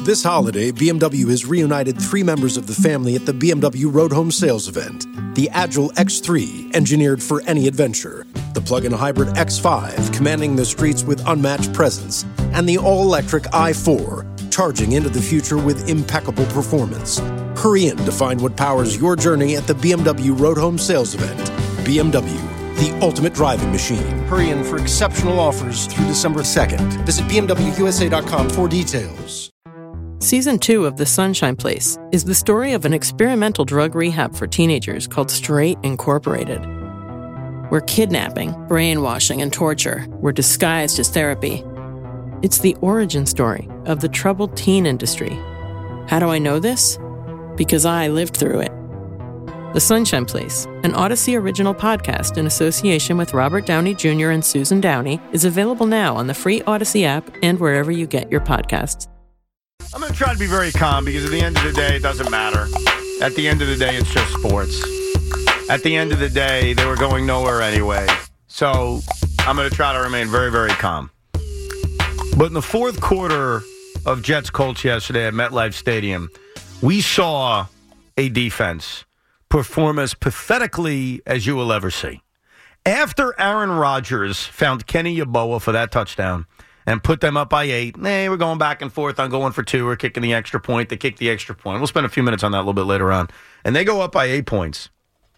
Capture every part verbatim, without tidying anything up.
This holiday, B M W has reunited three members of the family at the B M W Road Home Sales event. The Agile X three, engineered for any adventure. The plug-in hybrid X five, commanding the streets with unmatched presence. And the all-electric i four, charging into the future with impeccable performance. Hurry in to find what powers your journey at the B M W Road Home Sales event. B M W, the ultimate driving machine. Hurry in for exceptional offers through December second. Visit B M W U S A dot com for details. Season two of The Sunshine Place is the story of an experimental drug rehab for teenagers called Straight Incorporated, where kidnapping, brainwashing, and torture were disguised as therapy. It's the origin story of the troubled teen industry. How do I know this? Because I lived through it. The Sunshine Place, an Odyssey original podcast in association with Robert Downey Junior and Susan Downey, is available now on the free Odyssey app and wherever you get your podcasts. I'm going to try to be very calm because at the end of the day, it doesn't matter. At the end of the day, it's just sports. At the end of the day, they were going nowhere anyway. So I'm going to try to remain very, very calm. But in the fourth quarter of Jets-Colts yesterday at MetLife Stadium, we saw a defense perform as pathetically as you will ever see. After Aaron Rodgers found Kenny Yeboah for that touchdown and put them up by eight, hey, we're going back and forth on going for two. We're kicking the extra point. They kick the extra point. We'll spend a few minutes on that a little bit later on. And they go up by eight points.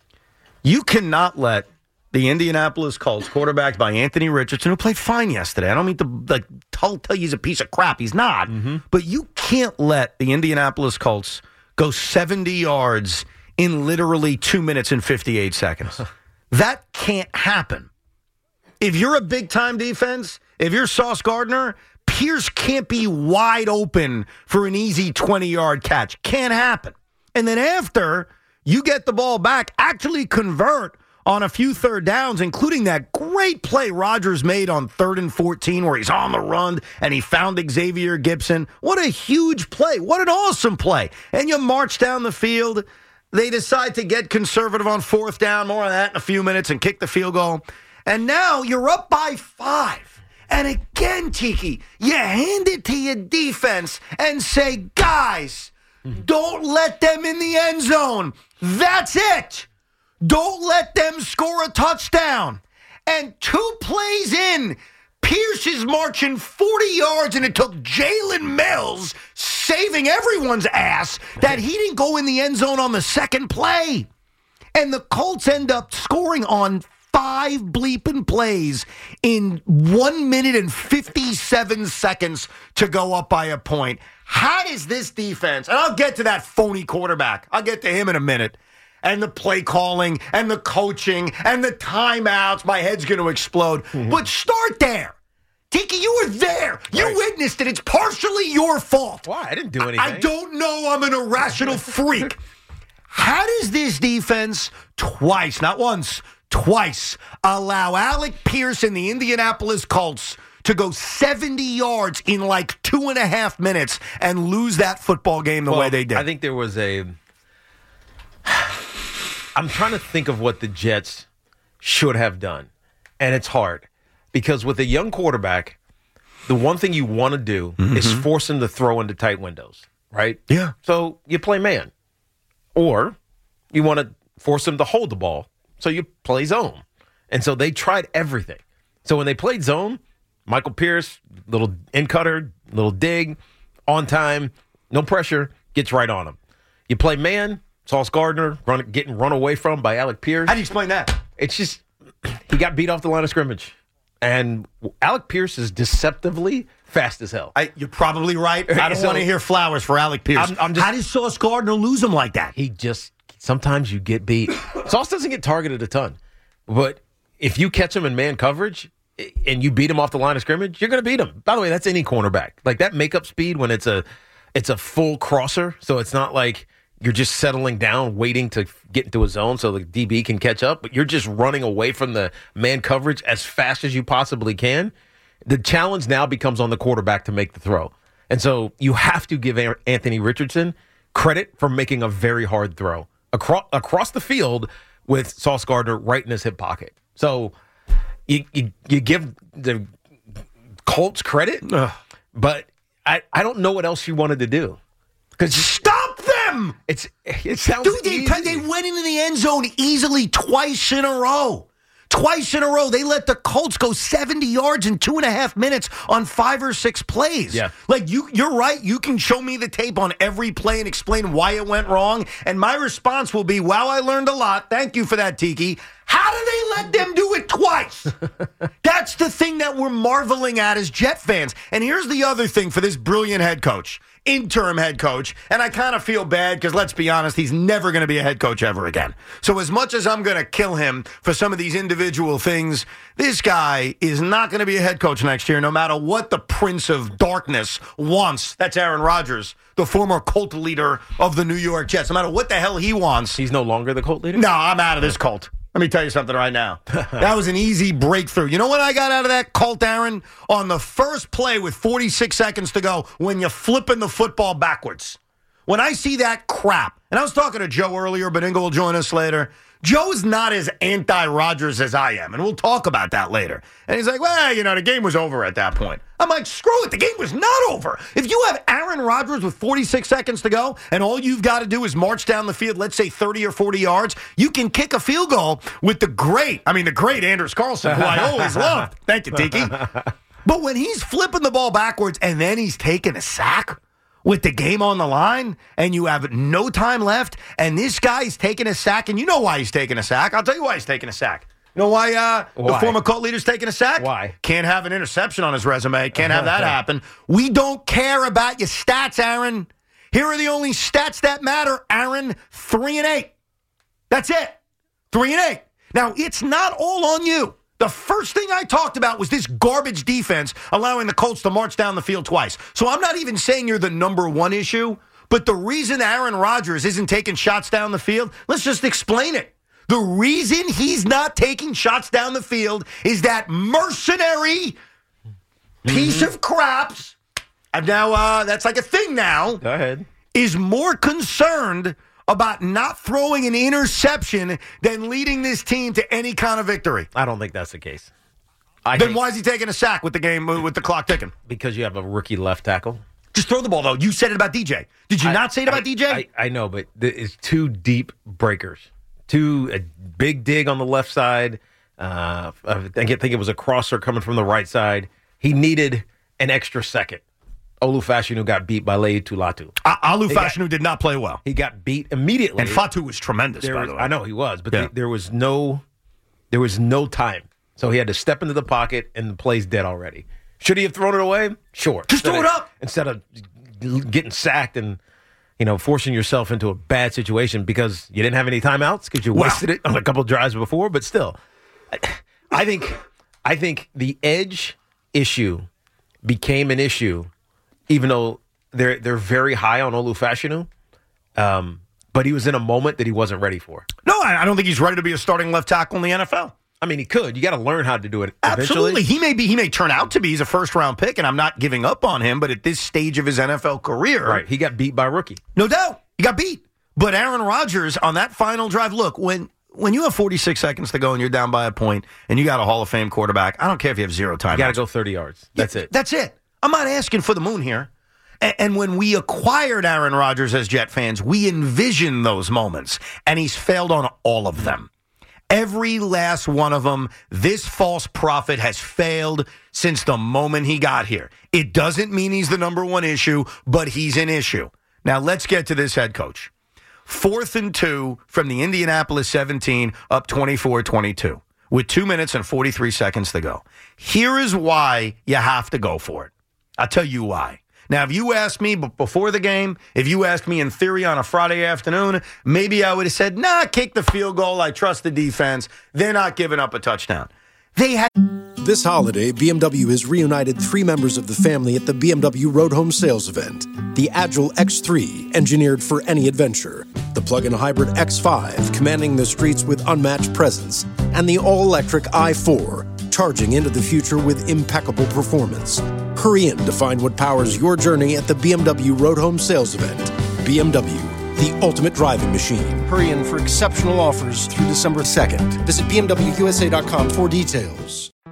You cannot let the Indianapolis Colts, quarterbacked by Anthony Richardson, who played fine yesterday. I don't mean to like tell, tell you he's a piece of crap. He's not. Mm-hmm. But you can't let the Indianapolis Colts go seventy yards in literally two minutes and fifty-eight seconds. That can't happen. If you're a big-time defense, if you're Sauce Gardner, Pierce can't be wide open for an easy twenty-yard catch. Can't happen. And then after you get the ball back, actually convert on a few third downs, including that great play Rodgers made on third and fourteen where he's on the run and he found Xavier Gibson. What a huge play. What an awesome play. And you march down the field. They decide to get conservative on fourth down, more on that in a few minutes, and kick the field goal. And now you're up by five. And again, Tiki, you hand it to your defense and say, guys, don't let them in the end zone. That's it. Don't let them score a touchdown. And two plays in, Pierce is marching forty yards, and it took Jalen Mills saving everyone's ass that he didn't go in the end zone on the second play. And the Colts end up scoring on five bleeping plays in one minute and fifty-seven seconds to go up by a point. How does this defense, and I'll get to that phony quarterback, I'll get to him in a minute, and the play calling and the coaching and the timeouts, my head's going to explode. Mm-hmm. But start there. Tiki, you were there. You right. witnessed it. It's partially your fault. Why? I didn't do anything. I, I don't know. I'm an irrational freak. How does this defense twice, not once, twice, allow Alec Pierce and the Indianapolis Colts to go seventy yards in like two and a half minutes and lose that football game the well, way they did? I think there was a... I'm trying to think of what the Jets should have done, and it's hard. Because with a young quarterback, the one thing you want to do mm-hmm. is force him to throw into tight windows, right? Yeah. So you play man. Or you want to force him to hold the ball, so you play zone. And so they tried everything. So when they played zone, Michael Pierce, little in cutter, little dig, on time, no pressure, gets right on him. You play man, Sauce Gardner run, getting run away from by Alec Pierce. How do you explain that? It's just he got beat off the line of scrimmage. And Alec Pierce is deceptively fast as hell. I, you're probably right. I don't so, want to hear flowers for Alec Pierce. I'm, I'm just, How does Sauce Gardner lose him like that? He just, sometimes you get beat. Sauce doesn't get targeted a ton. But if you catch him in man coverage and you beat him off the line of scrimmage, you're going to beat him. By the way, that's any cornerback. Like that makeup speed when it's a, it's a full crosser. So it's not like you're just settling down, waiting to get into a zone so the D B can catch up, but you're just running away from the man coverage as fast as you possibly can. The challenge now becomes on the quarterback to make the throw. And so you have to give Anthony Richardson credit for making a very hard throw across, across the field with Sauce Gardner right in his hip pocket. So you, you, you give the Colts credit, Ugh. but I, I don't know what else you wanted to do. Because stop them! It's it sounds Dude, they, easy. they went into the end zone easily twice in a row. Twice in a row, they let the Colts go seventy yards in two and a half minutes on five or six plays. Yeah. Like, you, you're right. You can show me the tape on every play and explain why it went wrong. And my response will be, wow, I learned a lot. Thank you for that, Tiki. How do they let them do it twice? That's the thing that we're marveling at as Jet fans. And here's the other thing for this brilliant head coach, interim head coach. And I kind of feel bad because, let's be honest, he's never going to be a head coach ever again. So as much as I'm going to kill him for some of these individual things, this guy is not going to be a head coach next year, no matter what the Prince of Darkness wants. That's Aaron Rodgers, the former cult leader of the New York Jets. No matter what the hell he wants. He's no longer the cult leader? No, I'm out of this cult. Let me tell you something right now. That was an easy breakthrough. You know what I got out of that cult, Aaron? On the first play with forty-six seconds to go, when you're flipping the football backwards. When I see that crap, and I was talking to Joe earlier, but Ingo will join us later. Joe's not as anti-Rodgers as I am, and we'll talk about that later. And he's like, well, you know, the game was over at that point. I'm like, screw it, the game was not over. If you have Aaron Rodgers with forty-six seconds to go, and all you've got to do is march down the field, let's say thirty or forty yards, you can kick a field goal with the great, I mean, the great Anders Carlson, who I always loved. Thank you, Tiki. But when he's flipping the ball backwards, and then he's taking a sack with the game on the line, and you have no time left, and this guy's taking a sack, and you know why he's taking a sack. I'll tell you why he's taking a sack. You know why, uh, why? the former cult leader's taking a sack? Why? Can't have an interception on his resume. Can't have that happen. We don't care about your stats, Aaron. Here are the only stats that matter, Aaron. Three and eight. That's it. Three and eight. Now, it's not all on you. The first thing I talked about was this garbage defense allowing the Colts to march down the field twice. So I'm not even saying you're the number one issue, but the reason Aaron Rodgers isn't taking shots down the field, let's just explain it. The reason he's not taking shots down the field is that mercenary piece mm-hmm. of craps, and now uh, that's like a thing now, Go ahead. is more concerned about not throwing an interception than leading this team to any kind of victory. I don't think that's the case. I then think why is he taking a sack with the game, with the clock ticking? because you have a rookie left tackle. Just throw the ball, though. You said it about D J. Did you I, not say it about I, D J? I, I know, but th- it's two deep breakers. Two, a big dig on the left side. Uh, I think it was a crosser coming from the right side. He needed an extra second. Olu Fashanu got beat by Lei Tulatu. Uh, Olu Fashanu did not play well. He got beat immediately. And Fatu was tremendous, There by was- the way. I know he was, but Yeah. the, there was no there was no time. So he had to step into the pocket, and the play's dead already. Should he have thrown it away? Sure. Just Instead throw it of- up. Instead of getting sacked and, you know, forcing yourself into a bad situation because you didn't have any timeouts because you Wow. wasted it on a couple of drives before. But still, I, I think I think the edge issue became an issue, even though they're they're very high on Olu Fashanu. Um, but he was in a moment that he wasn't ready for. No, I I don't think he's ready to be a starting left tackle in the N F L. I mean, he could. You got to learn how to do it eventually. Absolutely. He may be. He may turn out to be. He's a first-round pick, and I'm not giving up on him. But at this stage of his N F L career, Right. He got beat by a rookie. no doubt, he got beat. But Aaron Rodgers on that final drive, look, when when you have forty-six seconds to go and you're down by a point and you got a Hall of Fame quarterback, I don't care if you have zero time. You got to go thirty yards. That's Yeah, it. That's it. I'm not asking for the moon here. And, and when we acquired Aaron Rodgers as Jet fans, we envisioned those moments, and he's failed on all of them. Every last one of them, this false prophet has failed since the moment he got here. It doesn't mean he's the number one issue, but he's an issue. Now, let's get to this head coach. Fourth and two from the Indianapolis seventeen, up twenty-four twenty-two, with two minutes and forty-three seconds to go. Here is why you have to go for it. I'll tell you why. Now, if you asked me before the game, if you asked me in theory on a Friday afternoon, maybe I would have said, nah, kick the field goal. I trust the defense. They're not giving up a touchdown. They had. This holiday, B M W has reunited three members of the family at the B M W Road Home Sales Event. The Agile X three, engineered for any adventure. The plug-in hybrid X five, commanding the streets with unmatched presence. And the all-electric i four, charging into the future with impeccable performance. Hurry in to find what powers your journey at the B M W Road Home Sales Event. B M W, the ultimate driving machine. Hurry in for exceptional offers through December second. Visit B M W U S A dot com for details.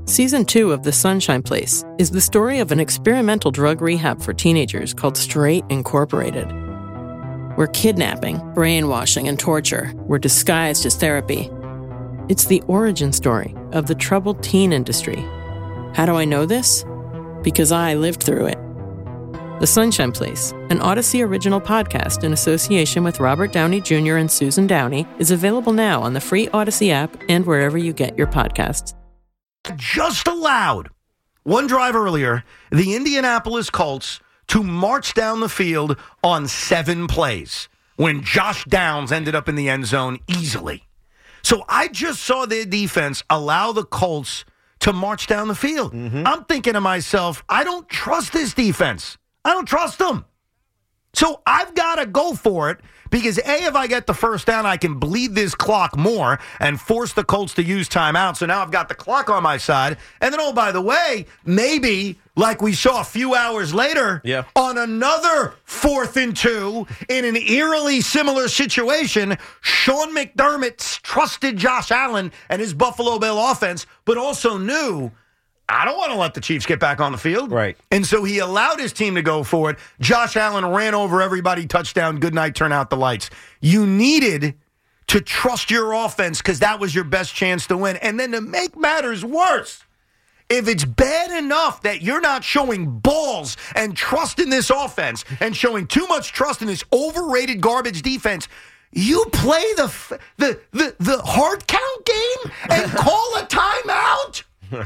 Season two of The Sunshine Place is the story of an experimental drug rehab for teenagers called Straight Incorporated, where kidnapping, brainwashing, and torture were disguised as therapy. It's the origin story of the troubled teen industry. How do I know this? Because I lived through it. The Sunshine Place, an Odyssey original podcast in association with Robert Downey Junior and Susan Downey, is available now on the free Odyssey app and wherever you get your podcasts. Just allowed one drive earlier, the Indianapolis Colts to march down the field on seven plays when Josh Downs ended up in the end zone easily. So I just saw their defense allow the Colts to march down the field. Mm-hmm. I'm thinking to myself, I don't trust this defense. I don't trust them. So I've got to go for it because, A, if I get the first down, I can bleed this clock more and force the Colts to use timeout. So now I've got the clock on my side. And then, oh, by the way, maybe like we saw a few hours later yeah. on another fourth and two in an eerily similar situation, Sean McDermott trusted Josh Allen and his Buffalo Bill offense, but also knew, I don't want to let the Chiefs get back on the field. Right. And so he allowed his team to go for it. Josh Allen ran over everybody, touchdown, good night, turn out the lights. You needed to trust your offense because that was your best chance to win. And then to make matters worse, if it's bad enough that you're not showing balls and trust in this offense and showing too much trust in this overrated garbage defense, you play the the the, the hard count game and call a timeout?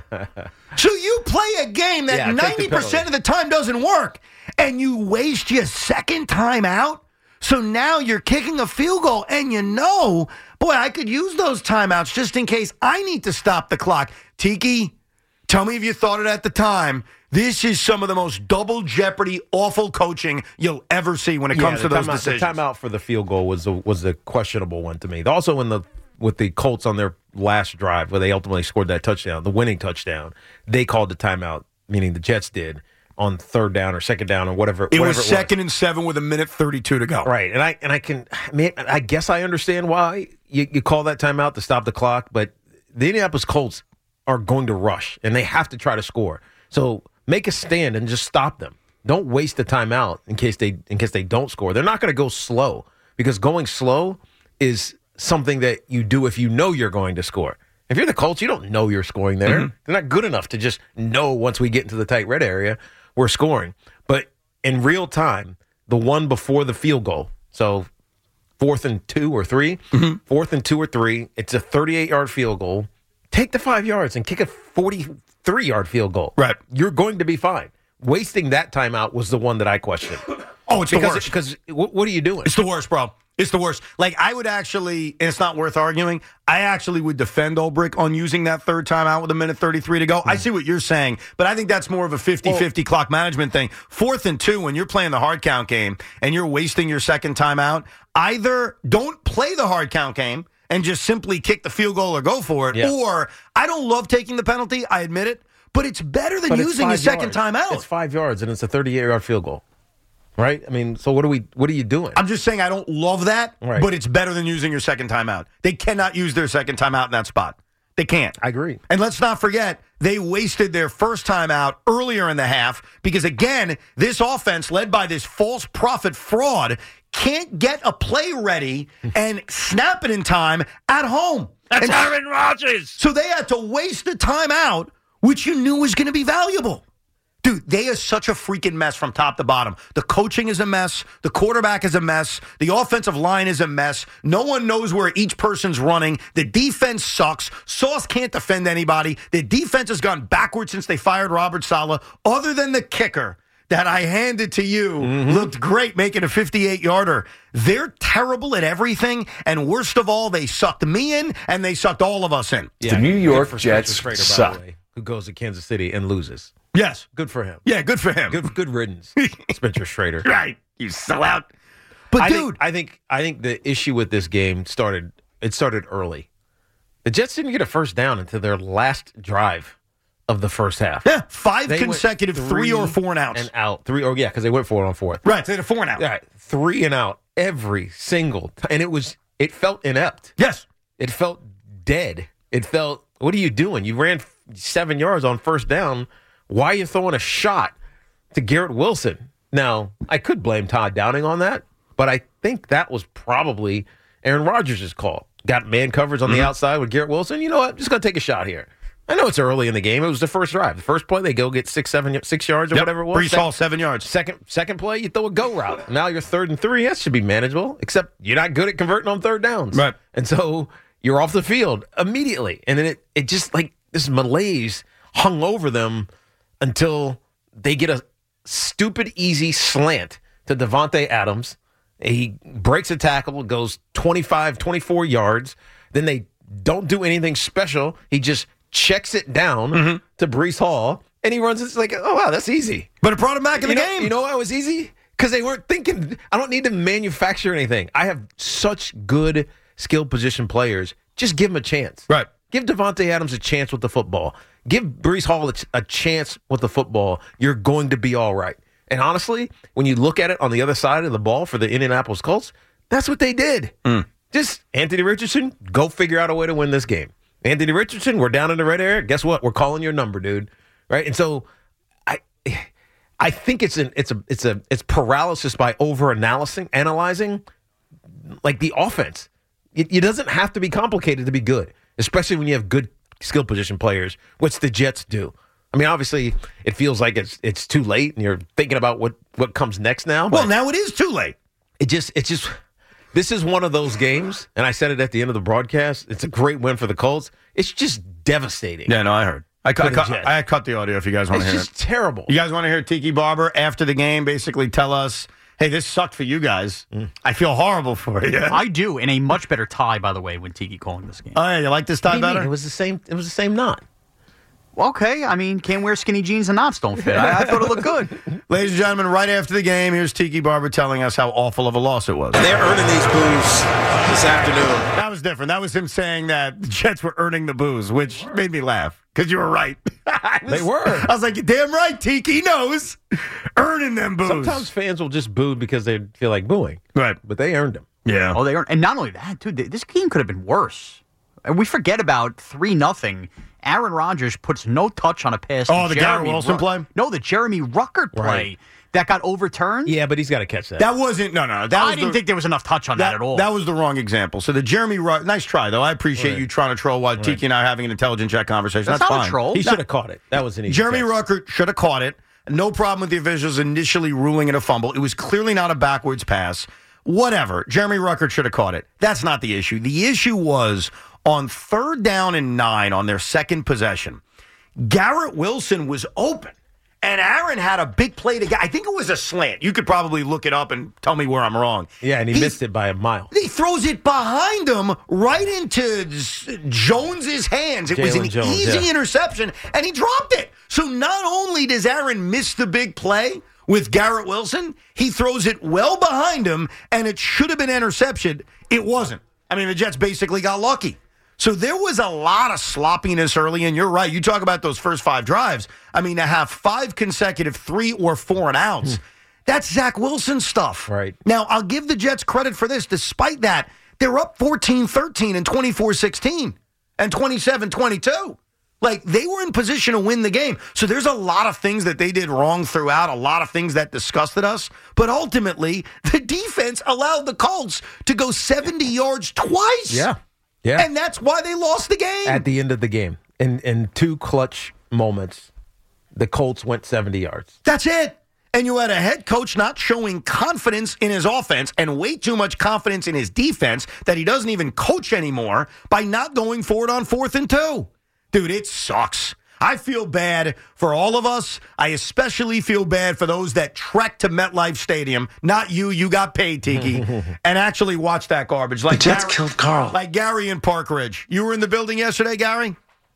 So you play a game that yeah, ninety percent of the time doesn't work, and you waste your second time out? So now you're kicking a field goal, and you know, boy, I could use those timeouts just in case I need to stop the clock. Tiki, tell me if you thought it at the time. This is some of the most double jeopardy, awful coaching you'll ever see when it yeah, comes to those timeout, decisions. The timeout for the field goal was a, was a questionable one to me. Also, in the with the Colts on their last drive where they ultimately scored that touchdown, the winning touchdown, they called the timeout, meaning the Jets did, on third down or second down or whatever. It whatever was it second was. and seven with a minute thirty-two to go. Right, and I and I can, I mean, I guess I understand why you, you call that timeout to stop the clock, but the Indianapolis Colts are going to rush, and they have to try to score. So make a stand and just stop them. Don't waste the timeout in case they in case they don't score. They're not going to go slow because going slow is something that you do if you know you're going to score. If you're the Colts, you don't know you're scoring there. Mm-hmm. They're not good enough to just know once we get into the tight red area, we're scoring. But in real time, the one before the field goal, so fourth and two or three, mm-hmm. fourth and two or three, it's a thirty-eight-yard field goal. Take the five yards and kick a forty-three-yard field goal. Right. You're going to be fine. Wasting that timeout was the one that I questioned. Oh, it's because, the worst. Because what are you doing? It's the worst, bro. It's the worst. Like, I would actually, and it's not worth arguing, I actually would defend Ulbrich on using that third timeout with a minute thirty-three to go. Mm-hmm. I see what you're saying, but I think that's more of a fifty-fifty well, clock management thing. Fourth and two, when you're playing the hard count game and you're wasting your second timeout, either don't play the hard count game and just simply kick the field goal or go for it, yeah. or I don't love taking the penalty, I admit it, but it's better than but using a second timeout. It's five yards, and it's a thirty-eight-yard field goal. Right? I mean, so what are we? What are you doing? I'm just saying I don't love that, right. but it's better than using your second timeout. They cannot use their second timeout in that spot. They can't. I agree. And let's not forget, they wasted their first timeout earlier in the half because, again, this offense led by this false prophet fraud can't get a play ready and snap it in time at home. That's and Aaron Rodgers. So they had to waste a timeout, which you knew was going to be valuable. Dude, they are such a freaking mess from top to bottom. The coaching is a mess. The quarterback is a mess. The offensive line is a mess. No one knows where each person's running. The defense sucks. Sauce can't defend anybody. The defense has gone backwards since they fired Robert Saleh. Other than the kicker that I handed to you, mm-hmm. looked great making a fifty-eight-yarder. They're terrible at everything, and worst of all, they sucked me in, and they sucked all of us in. Yeah, the New York Jets Schrader, suck. By the way, who goes to Kansas City and loses. Yes. Good for him. Yeah, good for him. Good good riddance, Spencer Schrader. Right. You sell out. But, I dude. Think, I think I think the issue with this game started, it started early. The Jets didn't get a first down until their last drive of the first half. Yeah, five they consecutive three, three or four and outs. And out. Three, or yeah, because they went four on fourth. Right, they had a four and out. Yeah, three and out every single time. And it was, it felt inept. Yes. It felt dead. It felt, what are you doing? You ran seven yards on first down. Why are you throwing a shot to Garrett Wilson? Now, I could blame Todd Downing on that, but I think that was probably Aaron Rodgers' call. Got man coverage on mm-hmm. the outside with Garrett Wilson. You know what? I'm just going to take a shot here. I know it's early in the game. It was the first drive. The first play, they go get six, seven, six yards or yep. whatever it was. Brees Hall, seven yards. Second, second play, you throw a go route. Now you're third and three. That should be manageable, except you're not good at converting on third downs. Right. And so you're off the field immediately. And then it, it just like this malaise hung over them until they get a stupid, easy slant to Davante Adams. He breaks a tackle, goes twenty-five, twenty-four yards. Then they don't do anything special. He just checks it down mm-hmm. to Brees Hall, and he runs. It's like, oh, wow, that's easy. But it brought him back in you the know, game. You know why it was easy? Because they weren't thinking, I don't need to manufacture anything. I have such good skill position players. Just give them a chance. Right. Give Davante Adams a chance with the football. Give Brees Hall a, a chance with the football. You're going to be all right. And honestly, when you look at it on the other side of the ball for the Indianapolis Colts, that's what they did. Mm. Just Anthony Richardson, go figure out a way to win this game. Anthony Richardson, we're down in the red area. Guess what? We're calling your number, dude. Right? And so I I think it's an it's a it's a it's paralysis by over analyzing analyzing like the offense. It, it doesn't have to be complicated to be good, especially when you have good skill position players, which the Jets do. I mean, obviously, it feels like it's it's too late, and you're thinking about what, what comes next now. Well, now it is too late. It just it's just this is one of those games, and I said it at the end of the broadcast. It's a great win for the Colts. It's just devastating. Yeah, no, I heard. I cut, cut, I cut the audio if you guys want to hear it. It's just terrible. You guys want to hear Tiki Barber after the game basically tell us, hey, this sucked for you guys. Mm. I feel horrible for you. I do, and a much better tie, by the way, when Tiki calling this game. Oh, yeah, you like this tie better? It was the same. It was the same knot. Okay, I mean, can't wear skinny jeans and knots don't fit. I, I thought it looked good. Ladies and gentlemen, right after the game, here's Tiki Barber telling us how awful of a loss it was. They're earning these boos this afternoon. That was different. That was him saying that the Jets were earning the boos, which made me laugh because you were right. was, they were. I was like, you're damn right, Tiki knows. Earning them boos. Sometimes fans will just boo because they feel like booing. Right. But they earned them. Yeah. Oh, they earned. And not only that, dude, this game could have been worse. And we forget about three nothing. Aaron Rodgers puts no touch on a pass. Oh, the Jeremy Garrett Wilson Ruck- play? No, the Jeremy Ruckert play right. that got overturned. Yeah, but he's got to catch that. That wasn't, no, no. That I was didn't the, think there was enough touch on that, that at all. That was the wrong example. So the Jeremy Ruck, nice try, though. I appreciate right. you trying to troll while right. Tiki and I are having an intelligent chat conversation. That's, That's not fine. a troll. He should have caught it. That was an easy Jeremy catch. Ruckert should have caught it. No problem with the officials initially ruling it a fumble. It was clearly not a backwards pass. Whatever. Jeremy Ruckert should have caught it. That's not the issue. The issue was on third down and nine on their second possession. Garrett Wilson was open, and Aaron had a big play to get. I think it was a slant. You could probably look it up and tell me where I'm wrong. Yeah, and he, he missed it by a mile. He throws it behind him right into Jones's hands. It Jaylen was an Jones, easy yeah. interception, and he dropped it. So not only does Aaron miss the big play with Garrett Wilson, he throws it well behind him, and it should have been interception. It wasn't. I mean, the Jets basically got lucky. So there was a lot of sloppiness early, and you're right. You talk about those first five drives. I mean, to have five consecutive three or four and outs, hmm. that's Zach Wilson stuff. Right. Now, I'll give the Jets credit for this. Despite that, they're up fourteen thirteen and twenty-four sixteen and twenty-seven twenty-two. Like, they were in position to win the game. So there's a lot of things that they did wrong throughout, a lot of things that disgusted us. But ultimately, the defense allowed the Colts to go seventy yards twice. Yeah. Yeah. And that's why they lost the game. At the end of the game. In in two clutch moments, the Colts went seventy yards. That's it. And you had a head coach not showing confidence in his offense and way too much confidence in his defense that he doesn't even coach anymore by not going for it on fourth and two. Dude, it sucks. I feel bad for all of us. I especially feel bad for those that trek to MetLife Stadium. Not you. You got paid, Tiki. And actually watch that garbage. Like the Jets Gary, killed Carl. Like Gary in Park Ridge. You were in the building yesterday, Gary?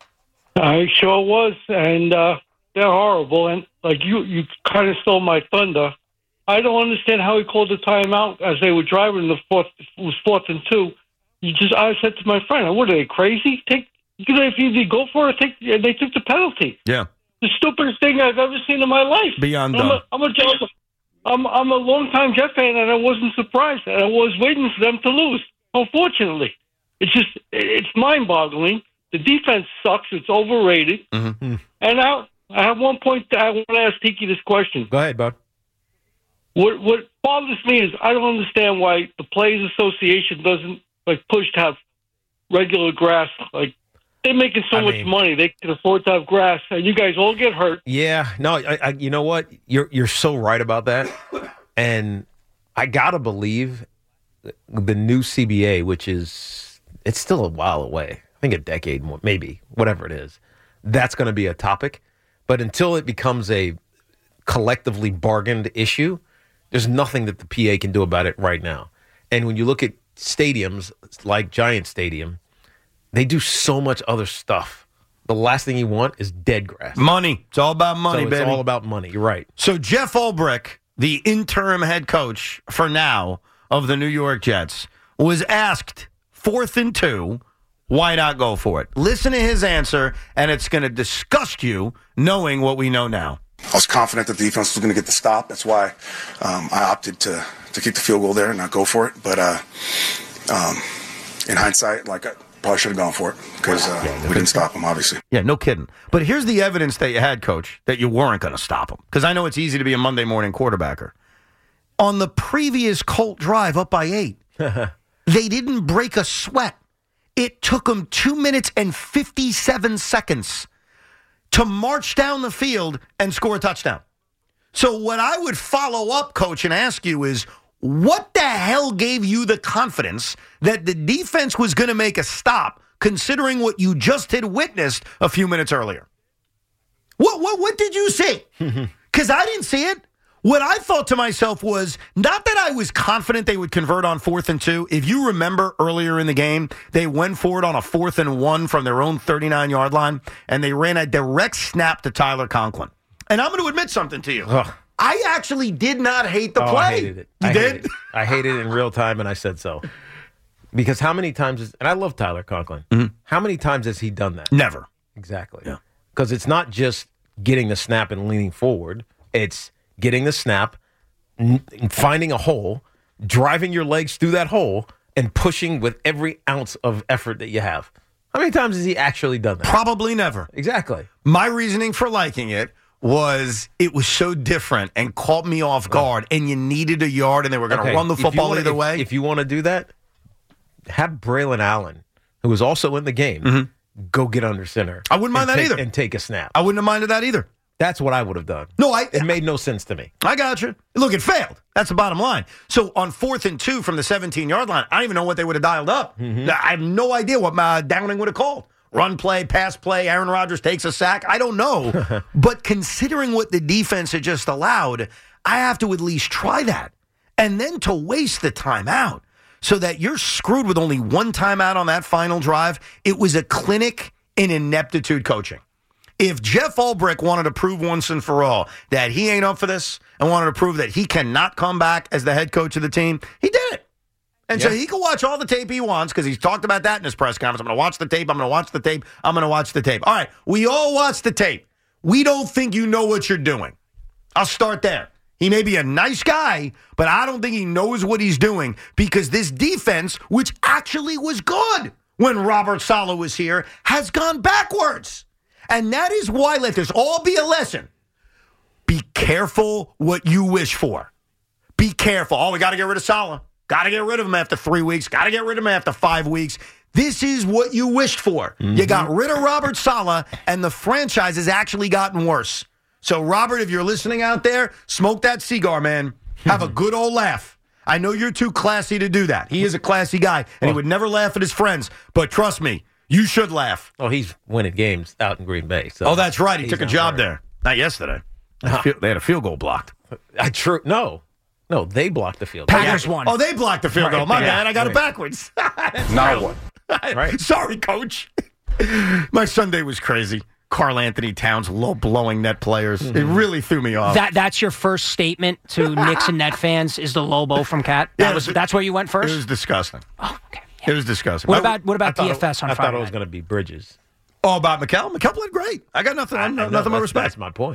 I sure was. And uh, they're horrible. And like you, you kind of stole my thunder. I don't understand how he called the timeout as they were driving the fourth. It was fourth and two. You just, I said to my friend, what are they, crazy? Take You know, if you go for it, take, they took the penalty. Yeah. The stupidest thing I've ever seen in my life. Beyond I'm dumb. a, I'm a, I'm, I'm a long-time Jet fan, and I wasn't surprised. And I was waiting for them to lose, unfortunately. It's just, it's mind-boggling The defense sucks. It's overrated. Mm-hmm. And I, I have one point. I want to ask Tiki this question. Go ahead, bud. What what bothers me is I don't understand why the Players Association doesn't like push to have regular grass. Like they're making so I much mean- money, they can afford to have grass, and you guys all get hurt. Yeah, no, I, I, you know what? You're you're so right about that, and I gotta believe the new C B A, which is it's still a while away. I think a decade more, maybe whatever it is. That's going to be a topic, but until it becomes a collectively bargained issue, there's nothing that the P A can do about it right now. And when you look at stadiums like Giant Stadium, they do so much other stuff. The last thing you want is dead grass. Money. It's all about money, so baby. It's all about money. You're right. So Jeff Ulbrich, the interim head coach for now of the New York Jets, was asked fourth and two, why not go for it? Listen to his answer, and it's going to disgust you knowing what we know now. I was confident that the defense was going to get the stop. That's why um, I opted to, to keep the field goal there and not go for it. But uh, um, in hindsight, like I probably should have gone for it because uh, we didn't stop him, obviously. Yeah, no kidding. But here's the evidence that you had, Coach, that you weren't going to stop him. Because I know it's easy to be a Monday morning quarterbacker. On the previous Colt drive up by eight, they didn't break a sweat. It took them two minutes and fifty-seven seconds to march down the field and score a touchdown. So what I would follow up, Coach, and ask you is, what the hell gave you the confidence that the defense was going to make a stop, considering what you just had witnessed a few minutes earlier? What what what did you see? Because I didn't see it. What I thought to myself was, not that I was confident they would convert on fourth and two. If you remember earlier in the game, they went for it on a fourth and one from their own thirty-nine-yard line, and they ran a direct snap to Tyler Conklin. And I'm going to admit something to you. Ugh. I actually did not hate the Oh, play. I hated it. You I did? Hated it. I hated it in real time, and I said so. Because how many times is, and I love Tyler Conklin. Mm-hmm. How many times has he done that? Never. Exactly. Yeah. Because it's not just getting the snap and leaning forward. It's getting the snap, n- finding a hole, driving your legs through that hole, and pushing with every ounce of effort that you have. How many times has he actually done that? Probably never. Exactly. My reasoning for liking it was it was so different and caught me off guard, and you needed a yard, and they were going to Okay, run the if you football wanna- either if- way. If you want to do that, have Braylon Allen, who was also in the game, go get under center. Mm-hmm. I wouldn't mind and that take- either. And take a snap. I wouldn't have minded that either. That's what I would have done. No, I. It made no sense to me. I got you. Look, it failed. That's the bottom line. So on fourth and two from the seventeen-yard line, I don't even know what they would have dialed up. Mm-hmm. I have no idea what uh, Downing would have called. Run play, pass play, Aaron Rodgers takes a sack. I don't know. But considering what the defense had just allowed, I have to at least try that. And then to waste the timeout so that you're screwed with only one timeout on that final drive, it was a clinic in ineptitude coaching. If Jeff Ulbrich wanted to prove once and for all that he ain't up for this and wanted to prove that he cannot come back as the head coach of the team, he did it. And Yeah. so he can watch all the tape he wants because he's talked about that in his press conference. I'm going to watch the tape. I'm going to watch the tape. I'm going to watch the tape. All right, we all watch the tape. We don't think you know what you're doing. I'll start there. He may be a nice guy, but I don't think he knows what he's doing because this defense, which actually was good when Robert Saleh was here, has gone backwards. And that is why, let this all be a lesson. Be careful what you wish for. Be careful. Oh, we got to get rid of Saleh. Got to get rid of him after three weeks. Got to get rid of him after five weeks. This is what you wished for. Mm-hmm. You got rid of Robert Saleh, and the franchise has actually gotten worse. So, Robert, if you're listening out there, smoke that cigar, man. Have a good old laugh. I know you're too classy to do that. He is a classy guy, and he would never laugh at his friends. But trust me, you should laugh. Oh, he's winning games out in Green Bay. So oh, that's right. He he's took a not job worried. there. Not yesterday. They had a field goal blocked. I true. No. No, they blocked the field. Packers Yeah. won. Oh, they blocked the field goal. My Yeah. bad. I got it Right. backwards. Now what? Right. Sorry, Coach. My Sunday was crazy. Karl Anthony Towns, low blowing net players. Mm-hmm. It really threw me off. That that's your first statement to Knicks and Net fans is the Lobo from Cat. That Yeah, was it- that's where you went it first. was disgusting. oh, okay. It was disgusting. What I- about what I about thought D it- F S on I Friday thought it was night? going to be Bridges. Oh, about McCall? McCall played great. I got nothing. I- I I'm, know, nothing but that's- respect. That's my point.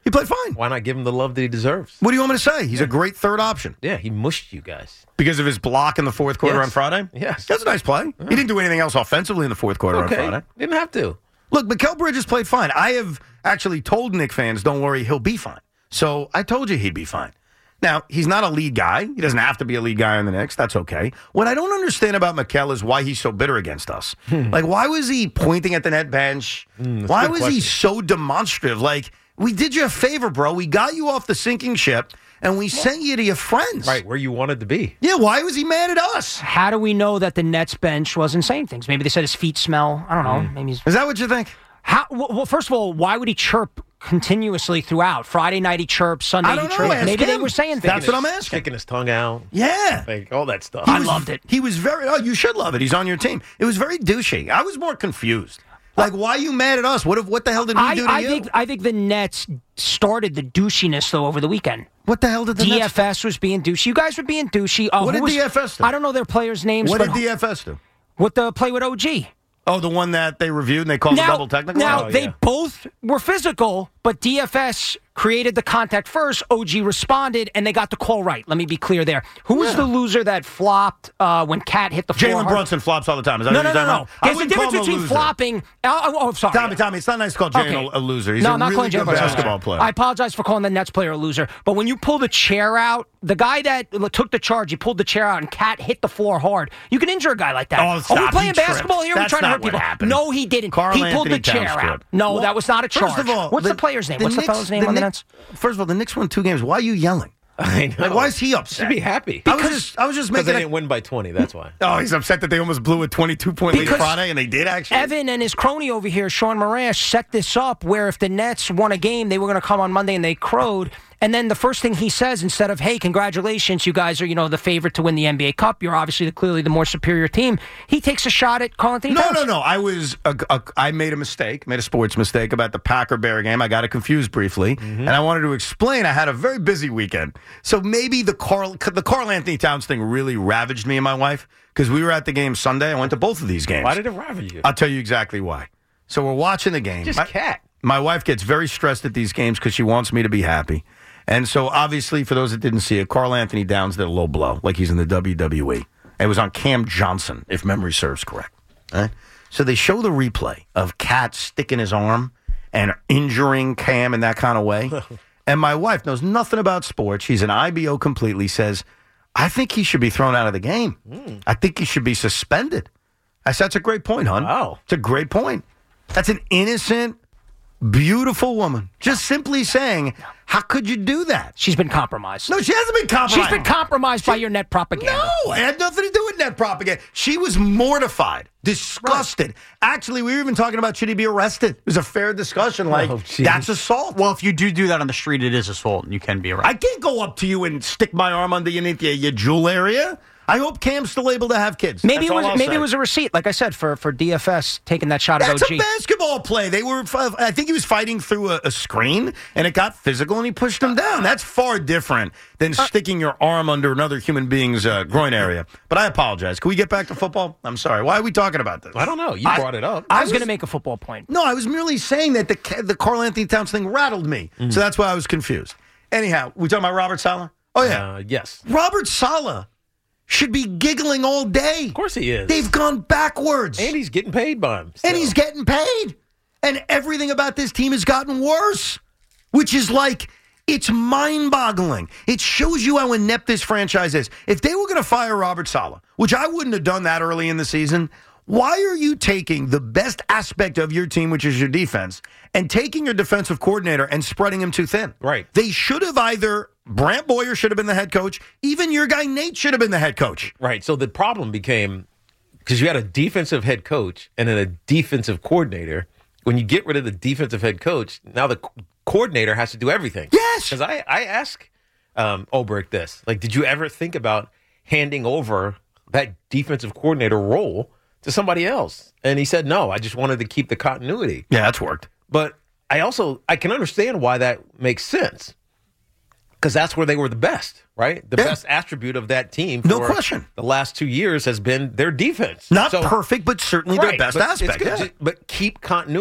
He played fine. Why not give him the love that he deserves? What do you want me to say? He's a great third option. Yeah, he mushed you guys. Because of his block in the fourth quarter Yes. on Friday? Yes. That's a nice play. He didn't do anything else offensively in the fourth quarter Okay, on Friday. didn't have to. Look, Mikal Bridges played fine. I have actually told Knick fans, don't worry, he'll be fine. So I told you he'd be fine. Now, he's not a lead guy. He doesn't have to be a lead guy on the Knicks. That's okay. What I don't understand about Mikal is why he's so bitter against us. Like, why was he pointing at the net bench? Mm, why a good was question. he so demonstrative? Like, we did you a favor, bro. We got you off the sinking ship, and we sent you to your friends. Right, where you wanted to be. Yeah, why was he mad at us? How do we know that the Nets bench wasn't saying things? Maybe they said his feet smell. I don't know. Maybe he's... Is that what you think? How? Well, first of all, why would he chirp continuously throughout? Friday night he chirps, Sunday I don't he know, chirps. ask Maybe they him. were saying things. That's what I'm asking. Sticking his tongue out. Yeah. Like, all that stuff. I loved it. He was very, oh, you should love it. He's on your team. It was very douchey. I was more confused. Like, why are you mad at us? What if, what the hell did we I, do to I you? think I think the Nets started the douchiness though over the weekend. What the hell did the D Nets F S was being douchey. You guys were being douchey. Uh, What who did was- D F S do? I don't know their players' names. What but did D F S do? with the play with O G. Oh, the one that they reviewed and they called Now, a double technical? now Oh, they yeah. both were physical, but D F S created the contact first. O G responded, and they got the call right. Let me be clear there. Who was Yeah. the loser that flopped uh, when Cat hit the floor? Jalen hard? Brunson flops all the time. Is that No, what no, you're no, talking no. about? I There's a wouldn't difference call him a between loser. flopping. Oh, oh, oh, sorry. Tommy, Tommy, it's not nice to call Jalen a loser. He's no, a I'm not really calling good Jalen Brunson a loser. basketball player. I apologize for calling the Nets player a loser. But when you pull the chair out, the guy that took the charge, he pulled the chair out, and Cat hit the floor hard. You can injure a guy like that. Oh, Are we stop. playing He tripped. basketball here? Are we That's trying to not hurt what people? happened. No, he didn't. Karl he pulled Anthony the chair Towns out. tripped. No, Well, that was not a charge. First of all, what's the, player's name? What's Knicks- the fellow's name on the Knicks- Nets? First of all, the Knicks won two games. Why are you yelling? I know. Like, why is he upset? Should be happy. I was just, I was just Because making they a- didn't win by twenty, that's why. Oh, he's upset that they almost blew a twenty-two point lead Because Friday, and they did actually. Evan and his crony over here, Sean Morash, set this up where if the Nets won a game, they were going to come on Monday and they crowed. And then the first thing he says, instead of, hey, congratulations, you guys are, you know, the favorite to win the N B A Cup. You're obviously the, clearly the more superior team. He takes a shot at Karl Anthony No, Towns. no, no. I was, a, a, I made a mistake, made a sports mistake about the Packer Bear game. I got it confused briefly, and I wanted to explain. I had a very busy weekend, so maybe the Carl, the Karl Anthony Towns thing really ravaged me and my wife because we were at the game Sunday. I went to both of these games. Why did it ravage you? I'll tell you exactly why. So we're watching the game. Just my, Cat. My wife gets very stressed at these games because she wants me to be happy. And so, obviously, for those that didn't see it, Karl Anthony Towns did a low blow, like he's in the W W E. It was on Cam Johnson, if memory serves correct. All right? So they show the replay of Cat sticking his arm and injuring Cam in that kind of way. And my wife knows nothing about sports. She's an I B O completely, says, I think he should be thrown out of the game. Mm. I think he should be suspended. I said, that's a great point, hon. Wow. It's a great point. That's an innocent, beautiful woman. Just simply saying, how could you do that? She's been compromised. No, she hasn't been compromised. She's been compromised by your net propaganda. No, it had nothing to do with net propaganda. She was mortified, disgusted. Right. Actually, we were even talking about should he be arrested. It was a fair discussion. Like, oh, that's assault. Well, if you do do that on the street, it is assault, and you can be arrested. I can't go up to you and stick my arm underneath your, your jewel area. I hope Cam's still able to have kids. Maybe That's it was all I'll maybe say. it was a receipt, like I said, for, for D F S taking that shot That's at O G. a basketball play. They were, I think he was fighting through a, a screen, and it got physical, and he pushed him down. That's far different than uh, sticking your arm under another human being's uh, groin area. But I apologize. Can we get back to football? I'm sorry. Why are we talking about this? I don't know. You I, brought it up. I was, was going to make a football point. No, I was merely saying that the the Karl Anthony Towns thing rattled me, mm-hmm. so that's why I was confused. Anyhow, we talking about Robert Saleh? Oh yeah, uh, yes. Robert Saleh should be giggling all day. Of course he is. They've gone backwards. And he's getting paid by him. Still. And he's getting paid. And everything about this team has gotten worse, which is like, it's mind-boggling. It shows you how inept this franchise is. If they were going to fire Robert Saleh, which I wouldn't have done that early in the season, why are you taking the best aspect of your team, which is your defense, and taking your defensive coordinator and spreading him too thin? Right. They should have either... Brant Boyer should have been the head coach. Even your guy Nate should have been the head coach. Right. So the problem became, because you had a defensive head coach and then a defensive coordinator. When you get rid of the defensive head coach, now the co- coordinator has to do everything. Yes. Because I, I ask um, Ulbrich this. Like, did you ever think about handing over that defensive coordinator role to somebody else? And he said, no, I just wanted to keep the continuity. Yeah, that's worked. But I also, I can understand why that makes sense. Because that's where they were the best, right? The yeah. best attribute of that team for no question. the last two years has been their defense. Not so, perfect, but certainly right, their best but aspect. Yeah. Just, but keep continuity.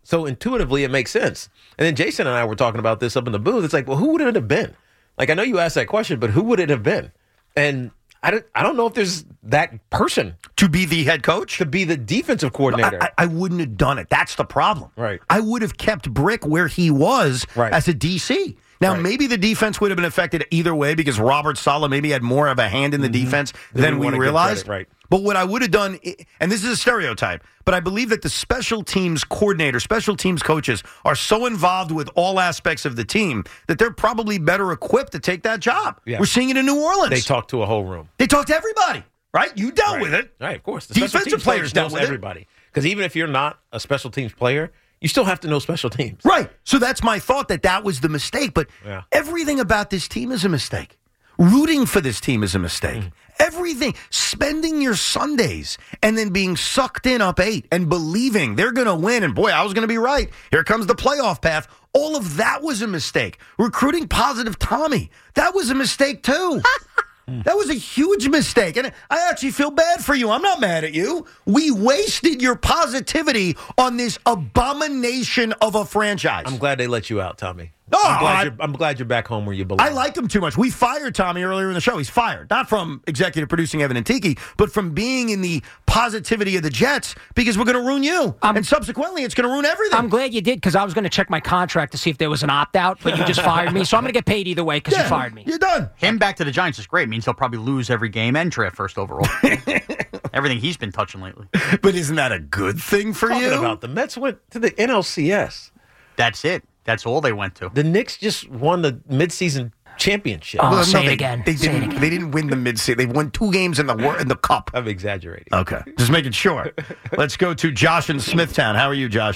So intuitively, it makes sense. And then Jason and I were talking about this up in the booth. It's like, well, who would it have been? Like, I know you asked that question, but who would it have been? And I don't, I don't know if there's that person. To be the head coach? To be the defensive coordinator. I, I wouldn't have done it. That's the problem. Right. I would have kept Brick where he was right. as a D C. Now, right. maybe the defense would have been affected either way because Robert Saleh maybe had more of a hand in the mm-hmm. defense than we, we realized. Right. But what I would have done, and this is a stereotype, but I believe that the special teams coordinator, special teams coaches are so involved with all aspects of the team that they're probably better equipped to take that job. Yeah. We're seeing it in New Orleans. They talk to a whole room. They talk to everybody, right? You dealt right. with it. Right, of course. The defensive players dealt with everybody. Because even if you're not a special teams player, you still have to know special teams. Right. So that's my thought that that was the mistake. But yeah. everything about this team is a mistake. Rooting for this team is a mistake. Mm. Everything. Spending your Sundays and then being sucked in up eight and believing they're going to win. And boy, I was going to be right. Here comes the playoff path. All of that was a mistake. Recruiting Positive Tommy. That was a mistake too. That was a huge mistake. And I actually feel bad for you. I'm not mad at you. We wasted your positivity on this abomination of a franchise. I'm glad they let you out, Tommy. Oh, I'm, glad I, you're, I'm glad you're back home where you belong. I like him too much. We fired Tommy earlier in the show. He's fired. Not from executive producing Evan and Tiki, but from being in the positivity of the Jets because we're going to ruin you. Um, and subsequently, it's going to ruin everything. I'm glad you did because I was going to check my contract to see if there was an opt-out, but you just fired me. So I'm going to get paid either way because yeah, you fired me. You're done. Him back to the Giants is great. It means he'll probably lose every game and draft first overall. Everything he's been touching lately. But isn't that a good thing for Talking you? About the Mets went to the N L C S. That's it. That's all they went to. The Knicks just won the midseason championship. Oh, well, say no, it they, again. They say didn't. It again. They didn't win the mid-season. They won two games in the in the cup. I'm exaggerating. Okay, just making sure. Let's go to Josh in Smithtown. How are you, Josh?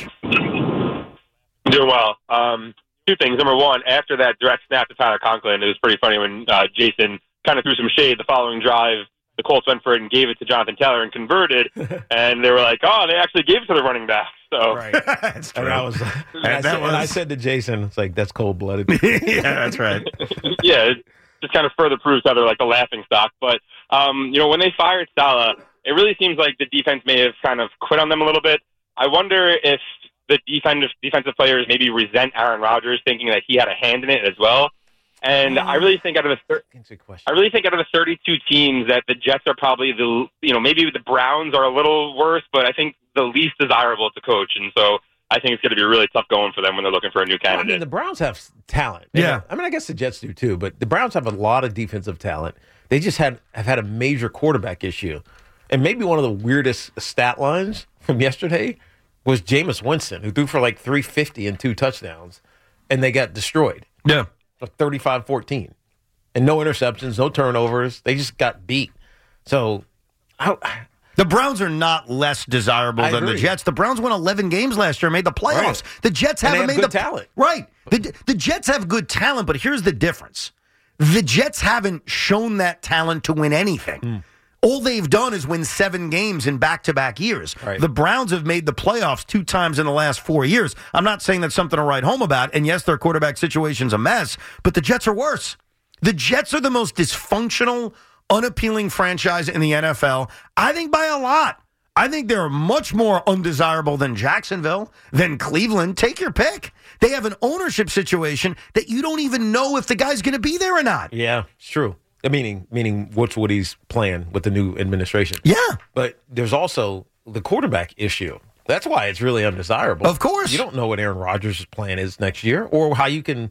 Doing well. Um, two things. Number one, after that direct snap to Tyler Conklin, it was pretty funny when uh, Jason kind of threw some shade the following drive. The Colts went for it and gave it to Jonathan Taylor and converted, and they were like, "Oh, they actually gave it to the running back." So, right. That's true. And I, was, and and I, said, was... and I said to Jason, "It's like that's cold blooded." Yeah, that's right. Yeah, it just kind of further proves that they're like the laughing stock. But um, you know, when they fired Saleh, it really seems like the defense may have kind of quit on them a little bit. I wonder if the defensive defensive players maybe resent Aaron Rodgers, thinking that he had a hand in it as well. And I really think out of the thir- I really think out of the thirty-two teams that the Jets are probably the you know maybe the Browns are a little worse, but I think the least desirable to coach, and so I think it's going to be really tough going for them when they're looking for a new candidate. I mean, the Browns have talent. Yeah, have, I mean, I guess the Jets do too, but the Browns have a lot of defensive talent. They just had have had a major quarterback issue, and maybe one of the weirdest stat lines from yesterday was Jameis Winston, who threw for like three fifty and two touchdowns, and they got destroyed. Yeah. thirty-five fourteen. And no interceptions, no turnovers. They just got beat. So, I, the Browns are not less desirable I than agree. the Jets. The Browns won eleven games last year and made the playoffs. Right. The Jets And they haven't have made good the talent. Right. The, the Jets have good talent, but here's the difference. The Jets haven't shown that talent to win anything. Mm. All they've done is win seven games in back-to-back years. Right. The Browns have made the playoffs two times in the last four years. I'm not saying that's something to write home about, and yes, their quarterback situation's a mess, but the Jets are worse. The Jets are the most dysfunctional, unappealing franchise in the N F L, I think by a lot. I think they're much more undesirable than Jacksonville, than Cleveland. Take your pick. They have an ownership situation that you don't even know if the guy's going to be there or not. Yeah, it's true. Meaning, meaning what's Woody's plan with the new administration. Yeah. But there's also the quarterback issue. That's why it's really undesirable. Of course. You don't know what Aaron Rodgers' plan is next year or how you can,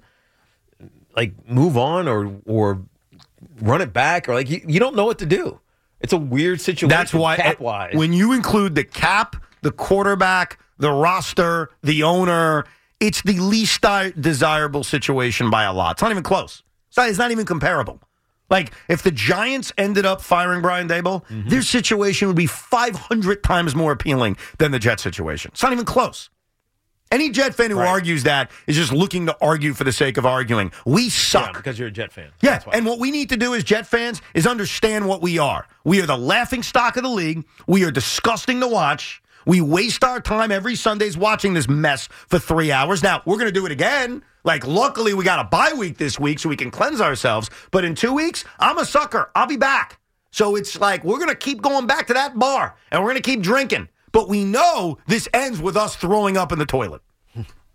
like, move on or or run it back. Or, like, you, you don't know what to do. It's a weird situation. That's why, cap-wise. When you include the cap, the quarterback, the roster, the owner, it's the least desirable situation by a lot. It's not even close. It's not, it's not even comparable. Like, if the Giants ended up firing Brian Daboll, mm-hmm. their situation would be five hundred times more appealing than the Jet situation. It's not even close. Any Jet fan who right. argues that is just looking to argue for the sake of arguing. We suck. Yeah, because you're a Jet fan. Yeah, and what we need to do as Jet fans is understand what we are. We are the laughing stock of the league. We are disgusting to watch. We waste our time every Sundays watching this mess for three hours. Now, we're going to do it again. Like, luckily, we got a bye week this week so we can cleanse ourselves. But in two weeks, I'm a sucker. I'll be back. So it's like we're going to keep going back to that bar, and we're going to keep drinking. But we know this ends with us throwing up in the toilet.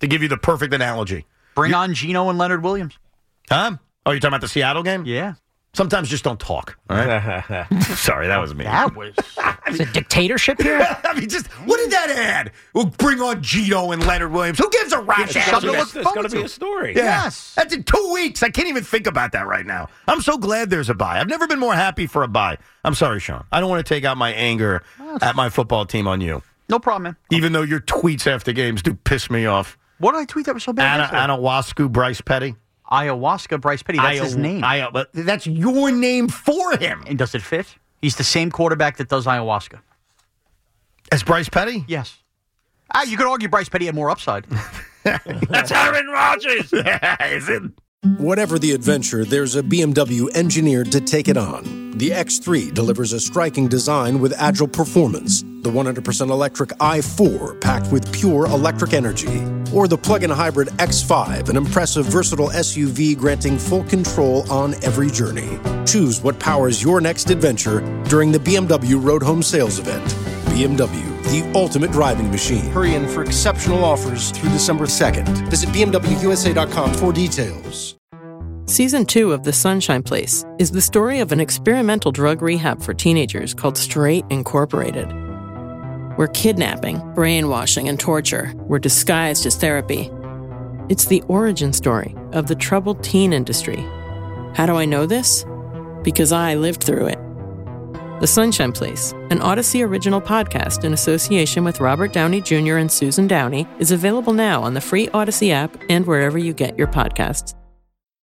to give you the perfect analogy. Bring on Geno and Leonard Williams. Huh? Oh, you're talking about the Seattle game? Yeah. Sometimes just don't talk. All right. Sorry, that was me. That was. Is it dictatorship here? I mean, just what did that add? We'll bring on Geno and Leonard Williams. Who gives a rat's ass? something to look It's going to be to. a story. Yeah. Yes. That's in two weeks. I can't even think about that right now. I'm so glad there's a bye. I've never been more happy for a bye. I'm sorry, Sean. I don't want to take out my anger at my football team on you. No problem, man. Even though your tweets after games do piss me off. What did I tweet that was so bad? Anna, Anawasku Bryce Petty. Ayahuasca Bryce Petty. That's I- his name. I, but that's your name for him. and does it fit? He's the same quarterback that does ayahuasca. As Bryce Petty? Yes. Ah, you could argue Bryce Petty had more upside. That's Aaron Rodgers. Is it? Whatever the adventure, there's a B M W engineered to take it on. The X three delivers a striking design with agile performance. The one hundred percent electric i four packed with pure electric energy. Or the plug-in hybrid X five, an impressive versatile S U V granting full control on every journey. Choose what powers your next adventure during the B M W Road Home Sales Event. B M W, the ultimate driving machine. Hurry in for exceptional offers through December second. Visit B M W U S A dot com for details. Season two of The Sunshine Place is the story of an experimental drug rehab for teenagers called Straight Incorporated, where kidnapping, brainwashing, and torture were disguised as therapy. It's the origin story of the troubled teen industry. How do I know this? Because I lived through it. The Sunshine Place, an Odyssey original podcast in association with Robert Downey Junior and Susan Downey, is available now on the free Odyssey app and wherever you get your podcasts.